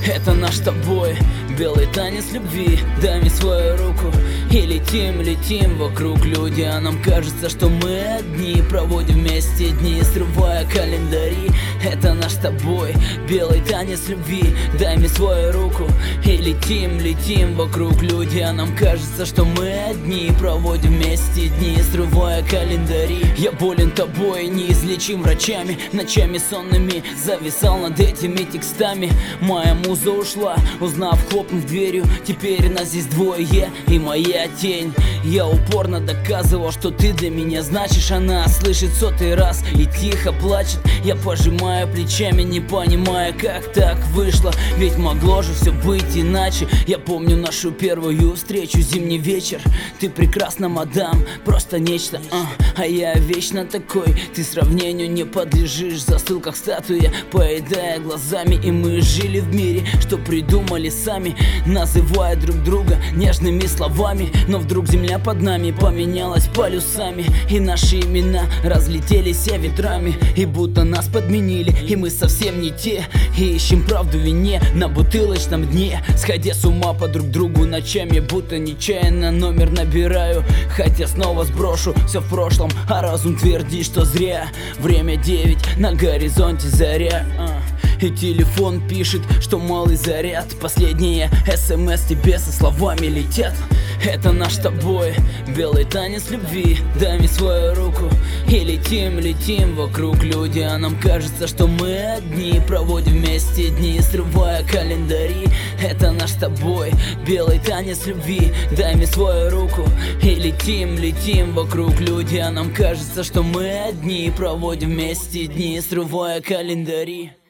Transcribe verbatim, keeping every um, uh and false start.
Это наш с тобой белый танец любви. Дай мне свою руку и летим, летим вокруг люди. А нам кажется, что мы одни, проводим вместе дни, срывая календари. Это наш с тобой белый танец любви. Дай мне свою руку и летим, летим вокруг люди. А нам кажется, что мы одни, проводим вместе дни, срывая календари. Я болен тобой, неизлечим врачами, ночами сонными зависал над этими текстами. Моя муза ушла, узнав, хлопнув дверью. Теперь нас здесь двое и моя тень. Я упорно доказывал, что ты для меня значишь. Она слышит сотый раз и тихо плачет. Я пожимаю плечами, не понимая, как так вышло. Ведь могло же все быть иначе. Я помню нашу первую встречу, зимний вечер. Ты прекрасна, мадам, просто нечто, а, а я вечно такой. Ты сравнению не подлежишь, застыл как статуя, поедая глазами. И мы жили в мире, что придумали сами, называя друг друга нежными словами. Но вдруг земля под нами поменялась полюсами, и наши имена разлетелись ветрами. И будто нас подменили, и мы совсем не те. И ищем правду в вине на бутылочном дне, сходя с ума по друг другу ночами, будто нечаянно номер набираю. Хотя снова сброшу все в прошлом, а разум твердит, что зря. Время девять, на горизонте заря, а. И телефон пишет, что малый заряд. Последние смс тебе со словами летят. Это наш с тобой белый танец любви. Дай мне свою руку и летим, летим вокруг люди. А нам кажется, что мы одни, проводим вместе дни, срывая календари. Это наш с тобой белый танец любви. Дай мне свою руку и летим, летим вокруг люди. А нам кажется, что мы одни, проводим вместе дни, срывая календари.